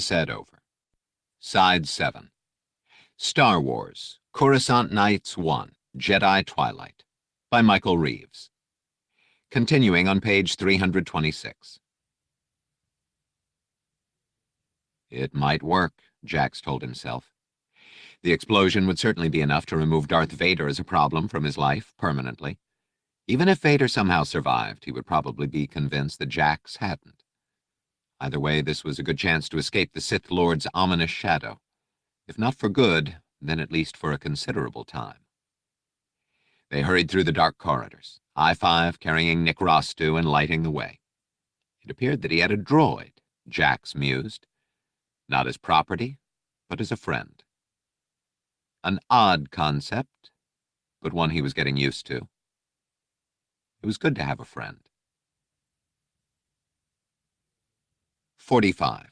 Said over. Side 7. Star Wars, Coruscant Nights 1, Jedi Twilight, by Michael Reeves. Continuing on page 326. It might work, Jax told himself. The explosion would certainly be enough to remove Darth Vader as a problem from his life permanently. Even if Vader somehow survived, he would probably be convinced that Jax hadn't. Either way, this was a good chance to escape the Sith Lord's ominous shadow. If not for good, then at least for a considerable time. They hurried through the dark corridors, I-5 carrying Nick Rostu and lighting the way. It appeared that he had a droid, Jax mused. Not as property, but as a friend. An odd concept, but one he was getting used to. It was good to have a friend. 45.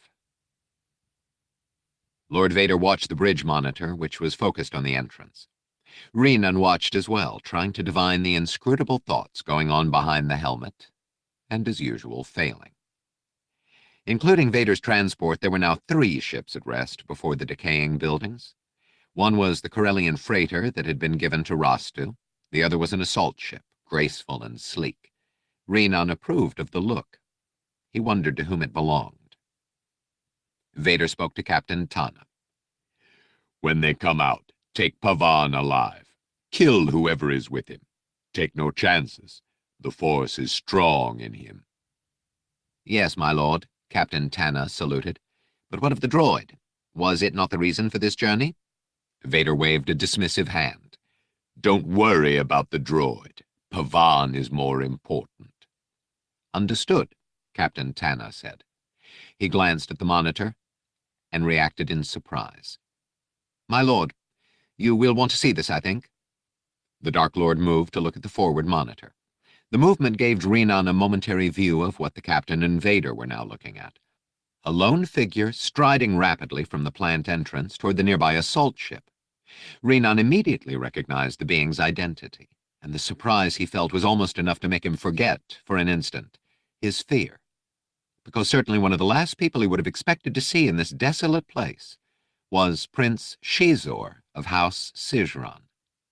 Lord Vader watched the bridge monitor, which was focused on the entrance. Renan watched as well, trying to divine the inscrutable thoughts going on behind the helmet, and as usual, failing. Including Vader's transport, there were now 3 ships at rest before the decaying buildings. One was the Corellian freighter that had been given to Rostu. The other was an assault ship, graceful and sleek. Renan approved of the look. He wondered to whom it belonged. Vader spoke to Captain Tana. "When they come out, take Pavan alive. Kill whoever is with him. Take no chances. The Force is strong in him." "Yes, my lord," Captain Tana saluted. "But what of the droid? Was it not the reason for this journey?" Vader waved a dismissive hand. "Don't worry about the droid. Pavan is more important." "Understood," Captain Tana said. He glanced at the monitor and reacted in surprise. "My lord, you will want to see this, I think." The Dark Lord moved to look at the forward monitor. The movement gave Renan a momentary view of what the captain and Vader were now looking at. A lone figure striding rapidly from the plant entrance toward the nearby assault ship. Renan immediately recognized the being's identity, and the surprise he felt was almost enough to make him forget, for an instant, his fear. Because certainly one of the last people he would have expected to see in this desolate place was Prince Xizor of House Sijron.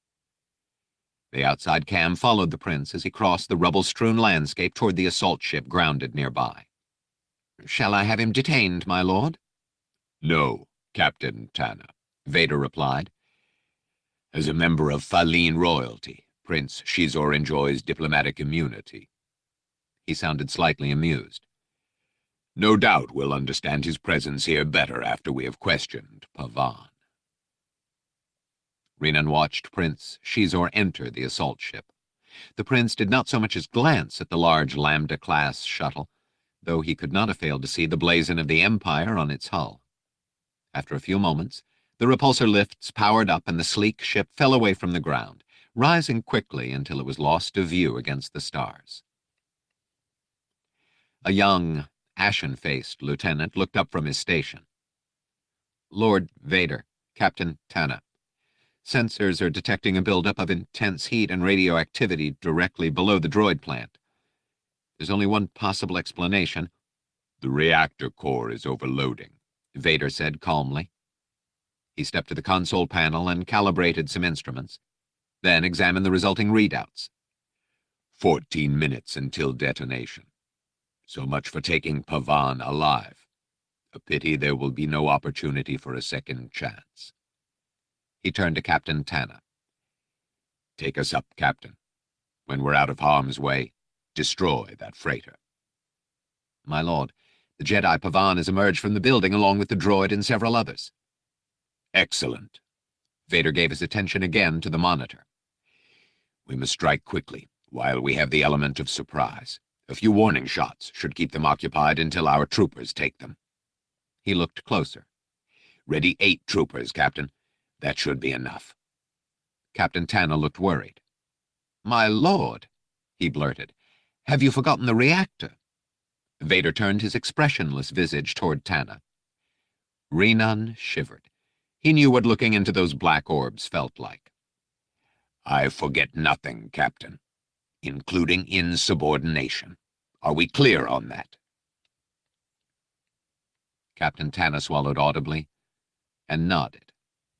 The outside cam followed the prince as he crossed the rubble-strewn landscape toward the assault ship grounded nearby. "Shall I have him detained, my lord?" "No, Captain Tana," Vader replied. "As a member of Faline royalty, Prince Xizor enjoys diplomatic immunity." He sounded slightly amused. "No doubt we'll understand his presence here better after we have questioned Pavan." Renan watched Prince Xizor enter the assault ship. The prince did not so much as glance at the large Lambda-class shuttle, though he could not have failed to see the blazon of the Empire on its hull. After a few moments, the repulsor lifts powered up and the sleek ship fell away from the ground, rising quickly until it was lost to view against the stars. A young, ashen-faced lieutenant looked up from his station. "Lord Vader, Captain Tana. Sensors are detecting a buildup of intense heat and radioactivity directly below the droid plant. There's only one possible explanation." "The reactor core is overloading," Vader said calmly. He stepped to the console panel and calibrated some instruments, then examined the resulting readouts. 14 minutes until detonation. So much for taking Pavan alive. A pity there will be no opportunity for a second chance. He turned to Captain Tana. "Take us up, Captain. When we're out of harm's way, destroy that freighter." "My lord, the Jedi Pavan has emerged from the building along with the droid and several others." "Excellent." Vader gave his attention again to the monitor. "We must strike quickly, while we have the element of surprise. A few warning shots should keep them occupied until our troopers take them." He looked closer. "Ready 8 troopers, Captain. That should be enough." Captain Tana looked worried. "My lord," he blurted, "have you forgotten the reactor?" Vader turned his expressionless visage toward Tana. Renan shivered. He knew what looking into those black orbs felt like. "I forget nothing, Captain, including insubordination. Are we clear on that?" Captain Tanner swallowed audibly and nodded.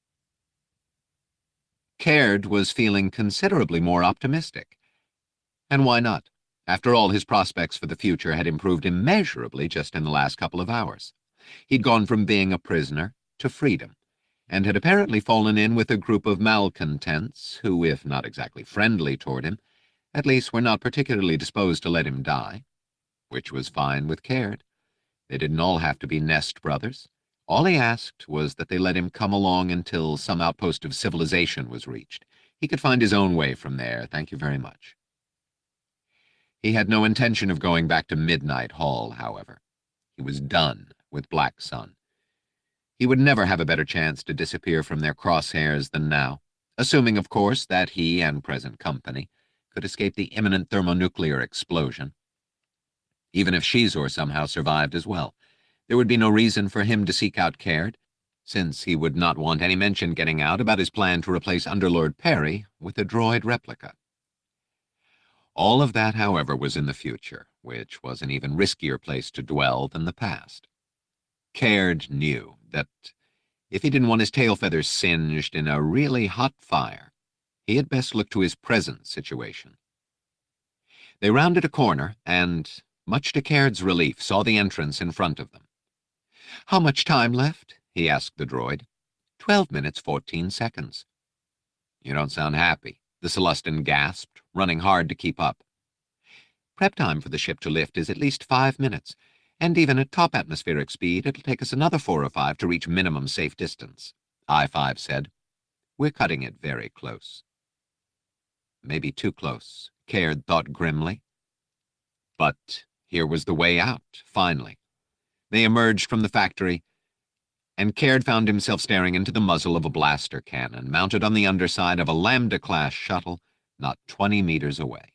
Caird was feeling considerably more optimistic. And why not? After all, his prospects for the future had improved immeasurably just in the last couple of hours. He'd gone from being a prisoner to freedom, and had apparently fallen in with a group of malcontents who, if not exactly friendly toward him, at least were not particularly disposed to let him die, which was fine with Caird. They didn't all have to be Nest brothers. All he asked was that they let him come along until some outpost of civilization was reached. He could find his own way from there, thank you very much. He had no intention of going back to Midnight Hall, however. He was done with Black Sun. He would never have a better chance to disappear from their crosshairs than now, assuming, of course, that he and present company could escape the imminent thermonuclear explosion. Even if Shizor somehow survived as well, there would be no reason for him to seek out Caird, since he would not want any mention getting out about his plan to replace Underlord Perry with a droid replica. All of that, however, was in the future, which was an even riskier place to dwell than the past. Caird knew that if he didn't want his tail feathers singed in a really hot fire, he had best look to his present situation. They rounded a corner and, much to Caird's relief, saw the entrance in front of them. "How much time left?" he asked the droid. 12 minutes, 14 seconds. "You don't sound happy," the Celestin gasped, running hard to keep up. "Prep time for the ship to lift is at least 5 minutes, and even at top atmospheric speed, it'll take us another 4 or 5 to reach minimum safe distance," I-5 said. "We're cutting it very close." Maybe too close, Caird thought grimly. But here was the way out, finally. They emerged from the factory, and Caird found himself staring into the muzzle of a blaster cannon mounted on the underside of a Lambda-class shuttle not 20 meters away.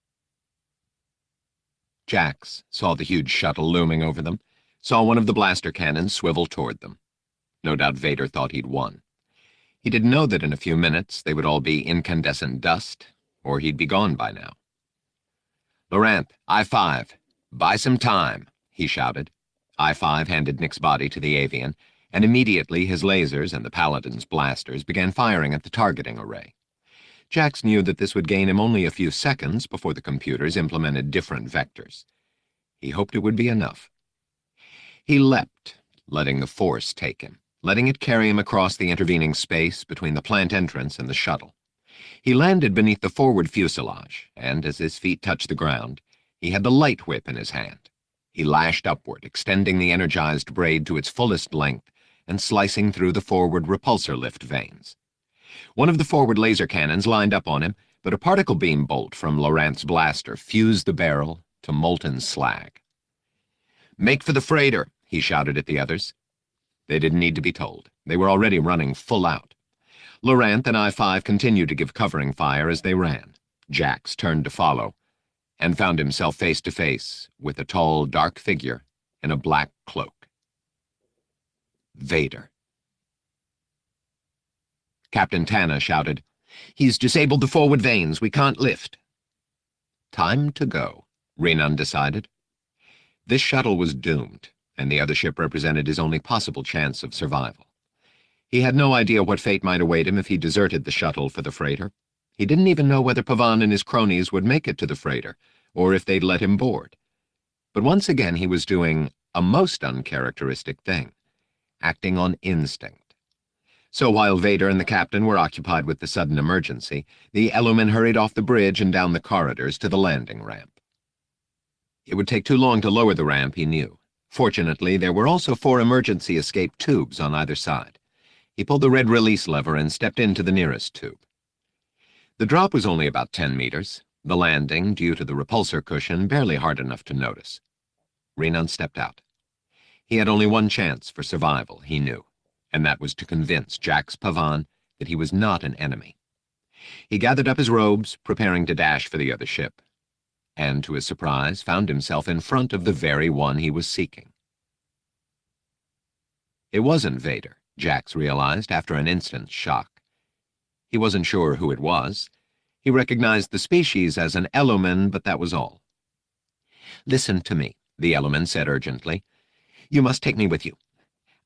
Jax saw the huge shuttle looming over them, saw one of the blaster cannons swivel toward them. No doubt Vader thought he'd won. He didn't know that in a few minutes they would all be incandescent dust, or he'd be gone by now. "Loranth, I-5, buy some time," he shouted. I-5 handed Nick's body to the avian, and immediately his lasers and the Paladin's blasters began firing at the targeting array. Jax knew that this would gain him only a few seconds before the computers implemented different vectors. He hoped it would be enough. He leapt, letting the Force take him, letting it carry him across the intervening space between the plant entrance and the shuttle. He landed beneath the forward fuselage, and as his feet touched the ground, he had the light whip in his hand. He lashed upward, extending the energized braid to its fullest length and slicing through the forward repulsor lift vanes. One of the forward laser cannons lined up on him, but a particle beam bolt from Loranth's blaster fused the barrel to molten slag. "Make for the freighter," he shouted at the others. They didn't need to be told. They were already running full out. Loranth and I-5 continued to give covering fire as they ran. Jax turned to follow, and found himself face to face with a tall, dark figure in a black cloak. Vader. Captain Tanner shouted, "He's disabled the forward vanes. We can't lift." Time to go, Renan decided. This shuttle was doomed, and the other ship represented his only possible chance of survival. He had no idea what fate might await him if he deserted the shuttle for the freighter. He didn't even know whether Pavan and his cronies would make it to the freighter, or if they'd let him board. But once again he was doing a most uncharacteristic thing, acting on instinct. So while Vader and the captain were occupied with the sudden emergency, the Eluman hurried off the bridge and down the corridors to the landing ramp. It would take too long to lower the ramp, he knew. Fortunately, there were also 4 emergency escape tubes on either side. He pulled the red release lever and stepped into the nearest tube. The drop was only about 10 meters, the landing, due to the repulsor cushion, barely hard enough to notice. Renan stepped out. He had only one chance for survival, he knew, and that was to convince Jax Pavan that he was not an enemy. He gathered up his robes, preparing to dash for the other ship, and to his surprise found himself in front of the very one he was seeking. It wasn't Vader, Jax realized after an instant's shock. He wasn't sure who it was. He recognized the species as an Eluman, but that was all. "Listen to me," the Eluman said urgently. "You must take me with you.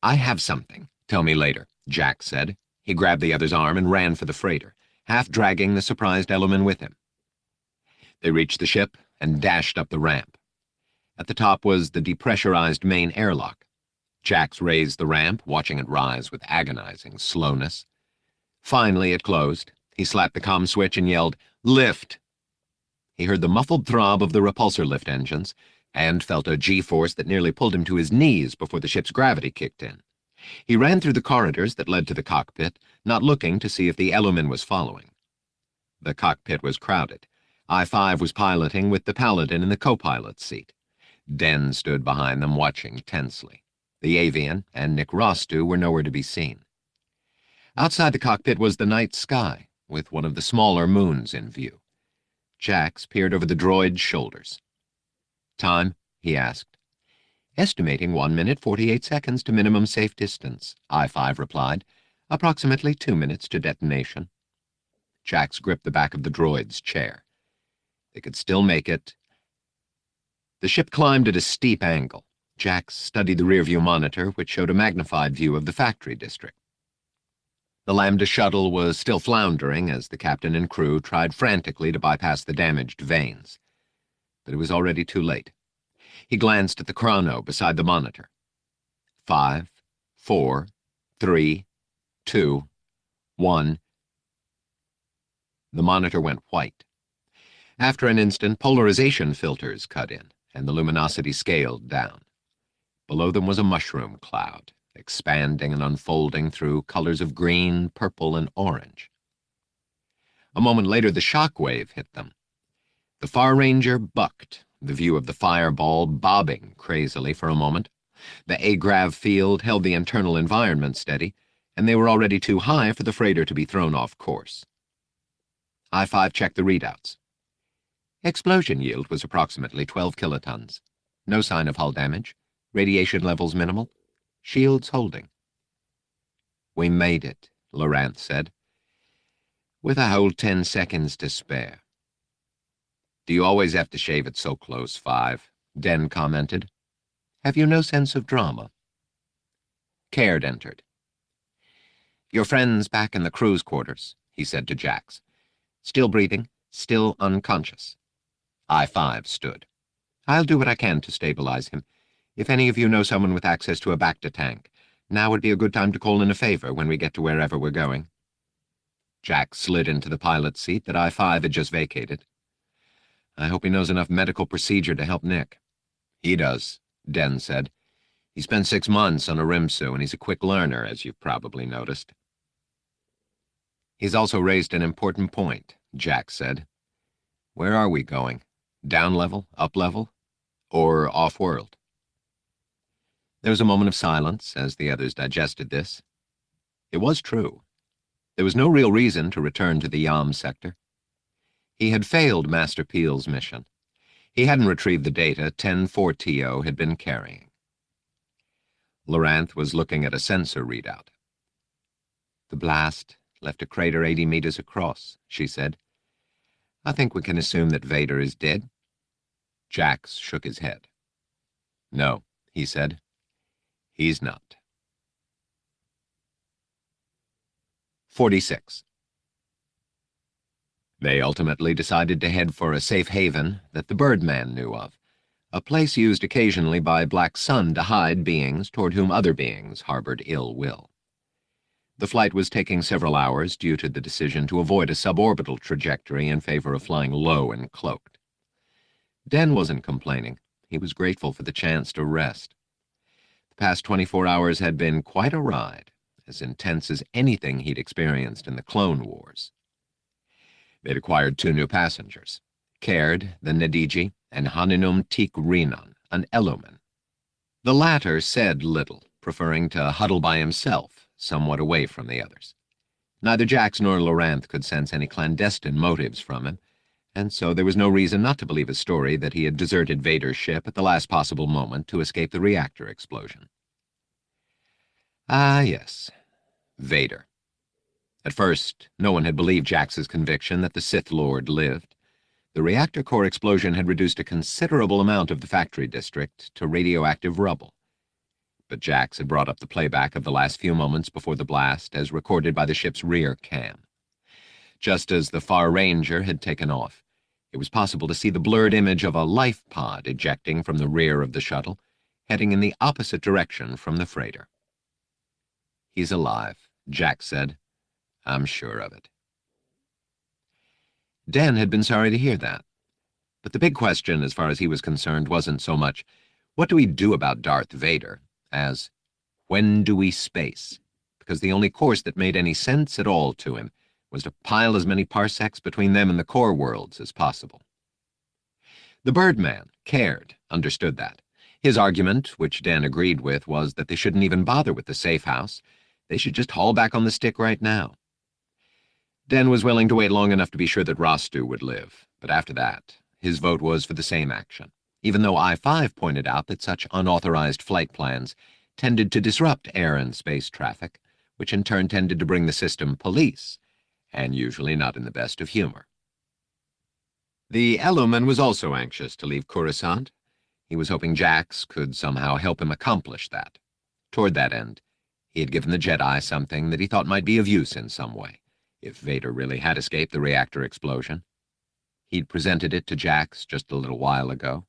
I have something. Tell me later, Jack said. He grabbed the other's arm and ran for the freighter, half dragging the surprised Ellerman with him. They reached the ship and dashed up the ramp. At the top was the depressurized main airlock. Jax raised the ramp, watching it rise with agonizing slowness. Finally, it closed. He slapped the comm switch and yelled, "Lift!" He heard the muffled throb of the repulsor lift engines and felt a G-force that nearly pulled him to his knees before the ship's gravity kicked in. He ran through the corridors that led to the cockpit, not looking to see if the Ellerman was following. The cockpit was crowded. I-5 was piloting with the Paladin in the co-pilot's seat. Den stood behind them, watching tensely. The avian and Nick Rostu were nowhere to be seen. Outside the cockpit was the night sky, with one of the smaller moons in view. Jax peered over the droid's shoulders. "Time?" he asked. "Estimating 1 minute 48 seconds to minimum safe distance," I-5 replied. "Approximately 2 minutes to detonation." Jax gripped the back of the droid's chair. They could still make it. The ship climbed at a steep angle. Jax studied the rearview monitor, which showed a magnified view of the factory district. The Lambda shuttle was still floundering as the captain and crew tried frantically to bypass the damaged vanes. But it was already too late. He glanced at the chrono beside the monitor. 5, 4, 3, 2, 1. The monitor went white. After an instant, polarization filters cut in, and the luminosity scaled down. Below them was a mushroom cloud, expanding and unfolding through colors of green, purple, and orange. A moment later, the shock wave hit them. The Far Ranger bucked, the view of the fireball bobbing crazily for a moment. The A-grav field held the internal environment steady, and they were already too high for the freighter to be thrown off course. I-5 checked the readouts. Explosion yield was approximately 12 kilotons. No sign of hull damage. Radiation levels minimal. Shields holding. "We made it," Loranth said. "With a whole 10 seconds to spare." "Do you always have to shave it so close, 5? Den commented. "Have you no sense of drama?" Caird entered. "Your friend's back in the crew's quarters," he said to Jax. "Still breathing, still unconscious." I-5 stood. "I'll do what I can to stabilize him. If any of you know someone with access to a Bacta tank, now would be a good time to call in a favor when we get to wherever we're going." Jack slid into the pilot's seat that I-5 had just vacated. "I hope he knows enough medical procedure to help Nick." "He does," Den said. "He spent 6 months on a Rimsu, and he's a quick learner, as you've probably noticed." "He's also raised an important point," Jack said. "Where are we going? Down level, up level, or off-world?" There was a moment of silence as the others digested this. It was true. There was no real reason to return to the Yam sector. He had failed Master Peel's mission. He hadn't retrieved the data 10-4TO had been carrying. Loranth was looking at a sensor readout. "The blast left a crater 80 meters across," she said. "I think we can assume that Vader is dead." Jax shook his head. "No," he said. "He's not." 46. They ultimately decided to head for a safe haven that the Birdman knew of, a place used occasionally by Black Sun to hide beings toward whom other beings harbored ill will. The flight was taking several hours due to the decision to avoid a suborbital trajectory in favor of flying low and cloaked. Den wasn't complaining. He was grateful for the chance to rest. The past 24 hours had been quite a ride, as intense as anything he'd experienced in the Clone Wars. They'd acquired 2 new passengers, Caird, the Nadiji, and Haninum Teak Renan, an Ellerman. The latter said little, preferring to huddle by himself, somewhat away from the others. Neither Jax nor Loranth could sense any clandestine motives from him, and so there was no reason not to believe his story that he had deserted Vader's ship at the last possible moment to escape the reactor explosion. Ah, yes, Vader. At first, no one had believed Jax's conviction that the Sith Lord lived. The reactor core explosion had reduced a considerable amount of the factory district to radioactive rubble. but Jax had brought up the playback of the last few moments before the blast as recorded by the ship's rear cam. Just as the Far Ranger had taken off, it was possible to see the blurred image of a life pod ejecting from the rear of the shuttle, heading in the opposite direction from the freighter. "He's alive," Jax said. "I'm sure of it." Dan had been sorry to hear that. But the big question, as far as he was concerned, wasn't so much, what do we do about Darth Vader, as, when do we space? Because the only course that made any sense at all to him was to pile as many parsecs between them and the core worlds as possible. The Birdman cared, understood that. His argument, which Dan agreed with, was that they shouldn't even bother with the safe house. They should just haul back on the stick right now. Dan was willing to wait long enough to be sure that Rostu would live, but after that, his vote was for the same action, even though I-5 pointed out that such unauthorized flight plans tended to disrupt air and space traffic, which in turn tended to bring the system police, and usually not in the best of humor. The Eluman was also anxious to leave Coruscant. He was hoping Jax could somehow help him accomplish that. Toward that end, he had given the Jedi something that he thought might be of use in some way, if Vader really had escaped the reactor explosion. He'd presented it to Jax just a little while ago.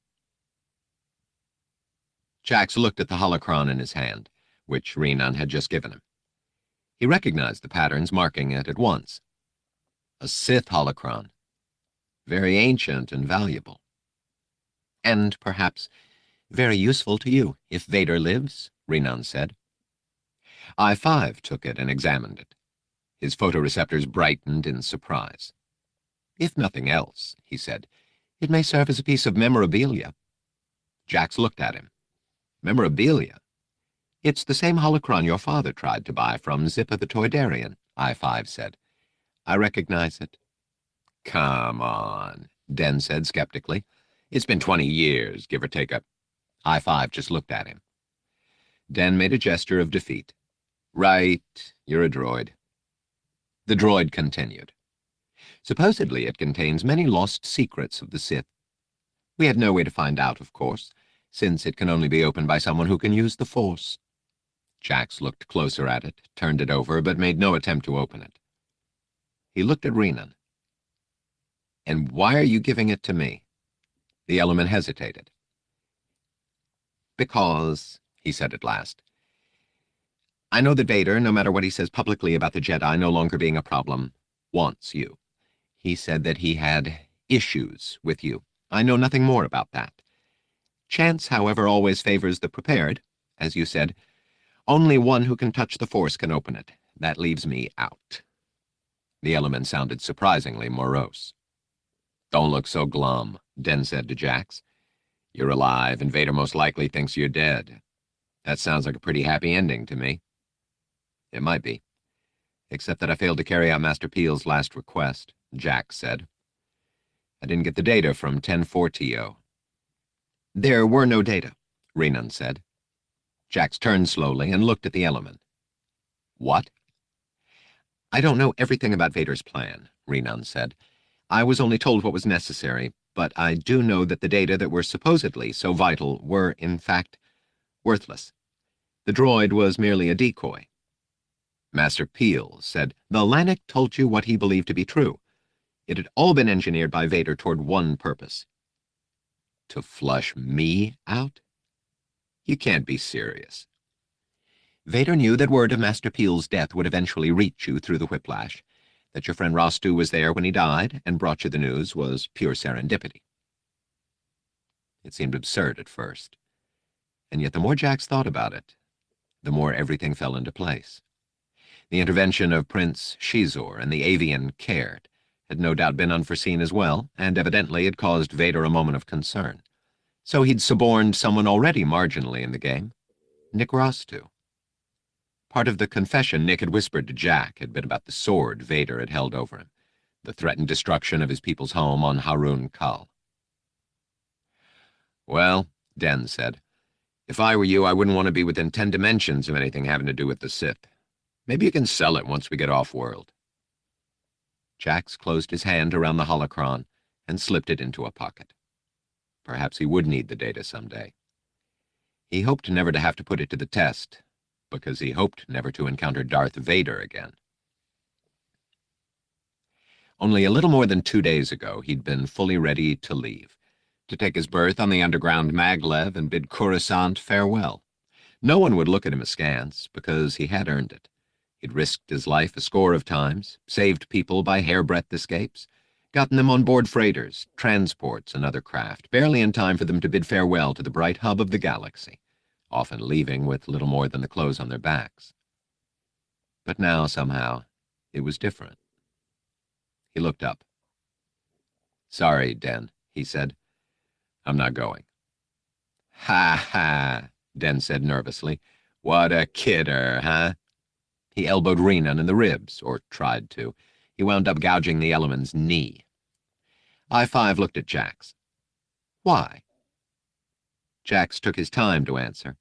Jax looked at the holocron in his hand, which Rhiannon had just given him. He recognized the patterns marking it at once. A Sith holocron. Very ancient and valuable. And perhaps very useful to you, if Vader lives, Rhiannon said. I-5 took it and examined it. His photoreceptors brightened in surprise. "If nothing else," he said, "it may serve as a piece of memorabilia." Jax looked at him. "Memorabilia? It's the same holocron your father tried to buy from Zippa the Toydarian," I-5 said. "I recognize it." "Come on," Den said skeptically. "It's been 20 years, give or take a—" I-5 just looked at him. Den made a gesture of defeat. "Right, you're a droid." The droid continued. "Supposedly it contains many lost secrets of the Sith. We have no way to find out, of course, since it can only be opened by someone who can use the Force." Jax looked closer at it, turned it over, but made no attempt to open it. He looked at Rhiannon. "And why are you giving it to me?" The Eluman hesitated. "Because," he said at last, "I know that Vader, no matter what he says publicly about the Jedi no longer being a problem, wants you. He said that he had issues with you. I know nothing more about that. Chance, however, always favors the prepared. As you said, only one who can touch the Force can open it. That leaves me out." The Eluman sounded surprisingly morose. "Don't look so glum," Den said to Jax. "You're alive, and Vader most likely thinks you're dead. That sounds like a pretty happy ending to me." "It might be. Except that I failed to carry out Master Peel's last request," Jax said. "I didn't get the data from 10-4TO. "There were no data," Rhiannon said. Jax turned slowly and looked at the Eluman. "What?" "I don't know everything about Vader's plan," Rhiannon said. "I was only told what was necessary, but I do know that the data that were supposedly so vital were, in fact, worthless. The droid was merely a decoy." Master Peel said, "The Lannick told you what he believed to be true. It had all been engineered by Vader toward one purpose." "To flush me out? You can't be serious." "Vader knew that word of Master Peel's death would eventually reach you through the whiplash. That your friend Rostu was there when he died and brought you the news was pure serendipity." It seemed absurd at first, and yet the more Jax thought about it, the more everything fell into place. The intervention of Prince Shizor and the avian Caird had no doubt been unforeseen as well, and evidently had caused Vader a moment of concern. So he'd suborned someone already marginally in the game, Nick Rostu. Part of the confession Nick had whispered to Jack had been about the sword Vader had held over him, the threatened destruction of his people's home on Harun Kal. "Well," Den said, "if I were you, I wouldn't want to be within 10 dimensions of anything having to do with the Sith. Maybe you can sell it once we get off-world." Jax closed his hand around the holocron and slipped it into a pocket. Perhaps he would need the data someday. He hoped never to have to put it to the test, because he hoped never to encounter Darth Vader again. Only a little more than 2 days ago, he'd been fully ready to leave, to take his berth on the underground maglev and bid Coruscant farewell. No one would look at him askance, because he had earned it. He'd risked his life a score of times, saved people by hairbreadth escapes, gotten them on board freighters, transports, and other craft, barely in time for them to bid farewell to the bright hub of the galaxy, often leaving with little more than the clothes on their backs. But now, somehow, it was different. He looked up. "Sorry, Den," he said. "I'm not going." "Ha ha," Den said nervously. "What a kidder, huh?" He elbowed Renan in the ribs, or tried to. He wound up gouging the Elliman's knee. I-5 looked at Jax. "Why?" Jax took his time to answer.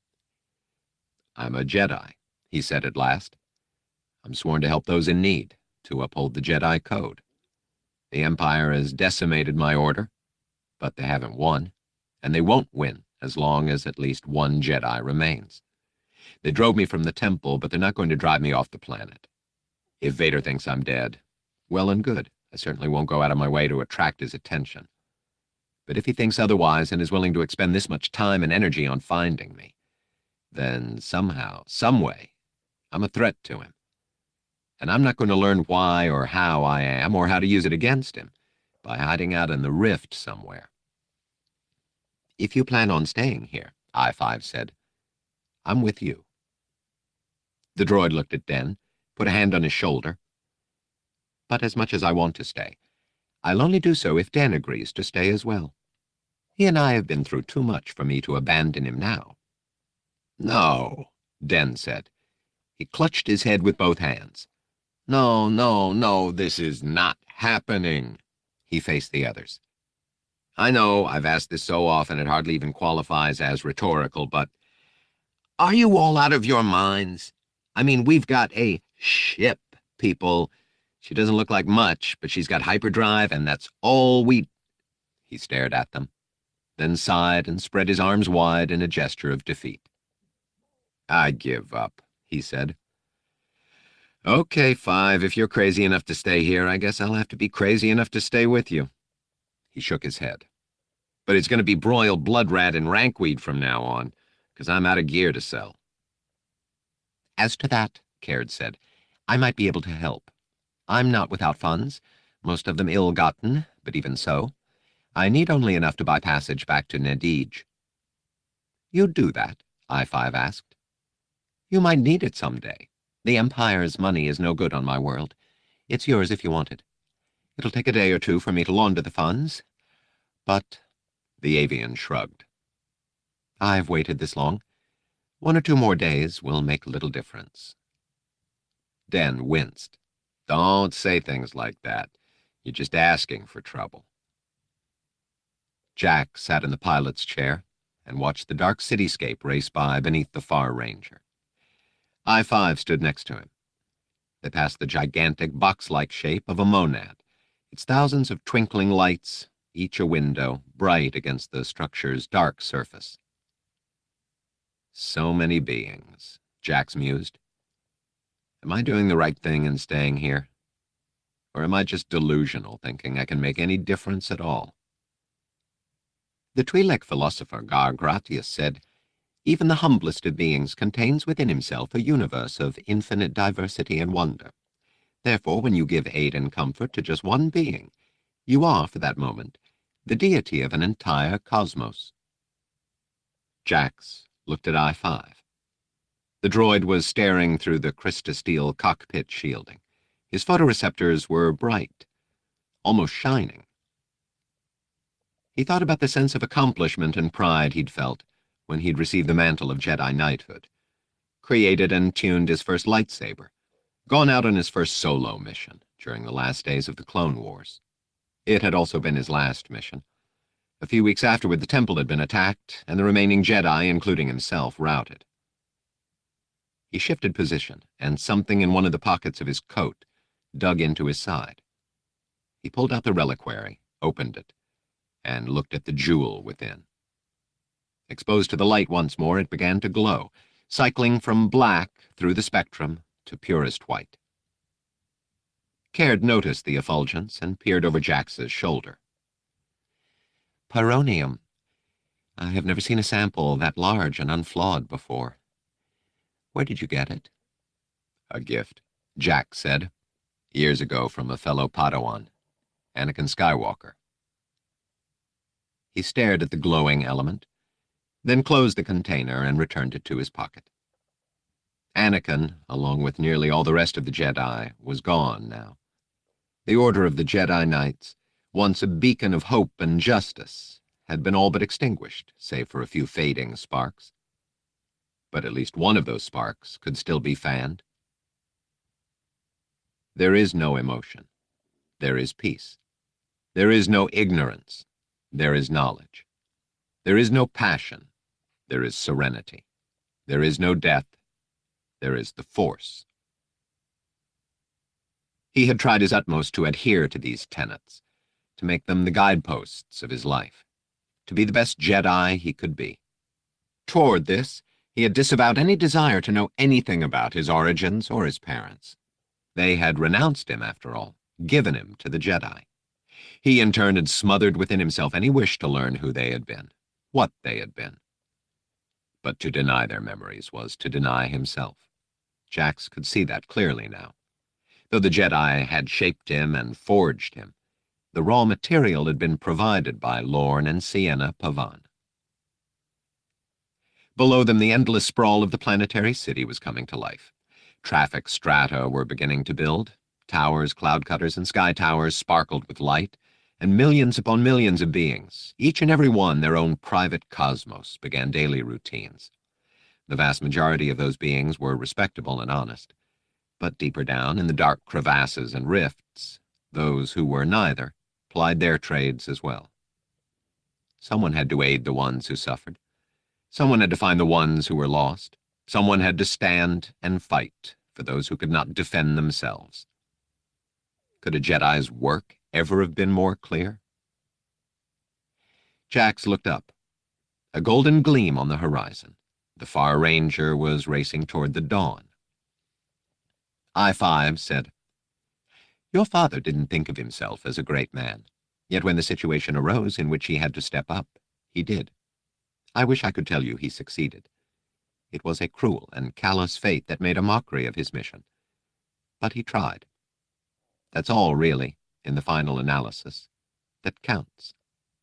"I'm a Jedi," he said at last. "I'm sworn to help those in need, to uphold the Jedi Code. The Empire has decimated my order, but they haven't won, and they won't win as long as at least one Jedi remains. They drove me from the temple, but they're not going to drive me off the planet. If Vader thinks I'm dead, well and good. I certainly won't go out of my way to attract his attention. But if he thinks otherwise and is willing to expend this much time and energy on finding me, then somehow, some way, I'm a threat to him. And I'm not going to learn why or how I am, or how to use it against him, by hiding out in the rift somewhere." "If you plan on staying here," I-5 said, "I'm with you." The droid looked at Den, put a hand on his shoulder. "But as much as I want to stay, I'll only do so if Den agrees to stay as well. He and I have been through too much for me to abandon him now." "No," Den said. He clutched his head with both hands. "No, no, no, this is not happening." He faced the others. "I know I've asked this so often it hardly even qualifies as rhetorical, but are you all out of your minds? I mean, we've got a ship, people. She doesn't look like much, but she's got hyperdrive, and that's all we—" He stared at them, then sighed and spread his arms wide in a gesture of defeat. "I give up," he said. "Okay, 5, if you're crazy enough to stay here, I guess I'll have to be crazy enough to stay with you." He shook his head. "But it's going to be broiled blood rat and rankweed from now on, because I'm out of gear to sell." "As to that," Caird said, "I might be able to help. I'm not without funds, most of them ill-gotten, but even so, I need only enough to buy passage back to Nedij." "You'd do that?" I-5 asked. "You might need it someday. The Empire's money is no good on my world. It's yours if you want it. It'll take a day or two for me to launder the funds, but—" The avian shrugged. "I've waited this long. 1 or 2 more days will make little difference." Den winced. "Don't say things like that. You're just asking for trouble." Jack sat in the pilot's chair and watched the dark cityscape race by beneath the far Ranger. I-5 stood next to him. They passed the gigantic box-like shape of a monad, its thousands of twinkling lights, each a window, bright against the structure's dark surface. "So many beings," Jax mused. "Am I doing the right thing in staying here? Or am I just delusional, thinking I can make any difference at all?" The Twi'lek philosopher Gar Gratius said, "Even the humblest of beings contains within himself a universe of infinite diversity and wonder. Therefore, when you give aid and comfort to just one being, you are, for that moment, the deity of an entire cosmos." Jax looked at I-5. The droid was staring through the crystasteel cockpit shielding. His photoreceptors were bright, almost shining. He thought about the sense of accomplishment and pride he'd felt when he'd received the mantle of Jedi knighthood, created and tuned his first lightsaber, gone out on his first solo mission during the last days of the Clone Wars. It had also been his last mission. A few weeks afterward, the temple had been attacked, and the remaining Jedi, including himself, routed. He shifted position, and something in one of the pockets of his coat dug into his side. He pulled out the reliquary, opened it, and looked at the jewel within. Exposed to the light once more, it began to glow, cycling from black through the spectrum to purest white. Caird noticed the effulgence and peered over Jax's shoulder. Pyronium. I have never seen a sample that large and unflawed before. Where did you get it? A gift, Jax said. Years ago from a fellow Padawan, Anakin Skywalker. He stared at the glowing element, then closed the container and returned it to his pocket. Anakin, along with nearly all the rest of the Jedi, was gone now. The Order of the Jedi Knights, once a beacon of hope and justice, had been all but extinguished, save for a few fading sparks. But at least one of those sparks could still be fanned. There is no emotion. There is peace. There is no ignorance. There is knowledge. There is no passion. There is serenity. There is no death. There is the Force. He had tried his utmost to adhere to these tenets, to make them the guideposts of his life, to be the best Jedi he could be. Toward this, he had disavowed any desire to know anything about his origins or his parents. They had renounced him, after all, given him to the Jedi. He, in turn, had smothered within himself any wish to learn who they had been, what they had been. But to deny their memories was to deny himself. Jax could see that clearly now. Though the Jedi had shaped him and forged him, the raw material had been provided by Lorn and Ciena Pavan. Below them, the endless sprawl of the planetary city was coming to life. Traffic strata were beginning to build. Towers, cloud cutters, and sky towers sparkled with light, and millions upon millions of beings, each and every one their own private cosmos, began daily routines. The vast majority of those beings were respectable and honest. But deeper down, in the dark crevasses and rifts, those who were neither plied their trades as well. Someone had to aid the ones who suffered. Someone had to find the ones who were lost. Someone had to stand and fight for those who could not defend themselves. Could a Jedi's work ever have been more clear? Jax looked up. A golden gleam on the horizon. The Far Ranger was racing toward the dawn. I-5 said, "Your father didn't think of himself as a great man, yet when the situation arose in which he had to step up, he did. I wish I could tell you he succeeded. It was a cruel and callous fate that made a mockery of his mission. But he tried. That's all, really, in the final analysis, that counts."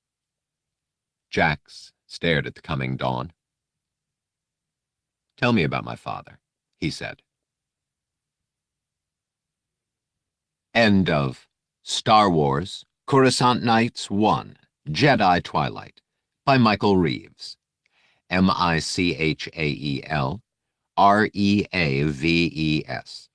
Jax stared at the coming dawn. "Tell me about my father," he said. End of Star Wars, Coruscant Nights 1, Jedi Twilight, by Michael Reaves. Michael Reaves.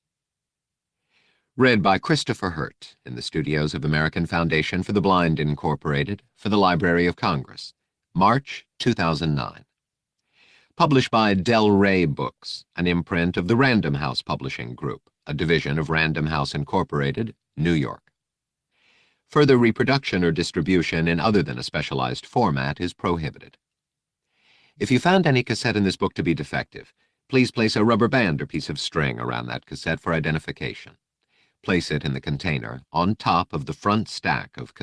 Read by Christopher Hurt in the studios of American Foundation for the Blind, Incorporated, for the Library of Congress, March 2009. Published by Del Rey Books, an imprint of the Random House Publishing Group, a division of Random House Incorporated, New York. Further reproduction or distribution in other than a specialized format is prohibited. If you found any cassette in this book to be defective, please place a rubber band or piece of string around that cassette for identification. Place it in the container on top of the front stack of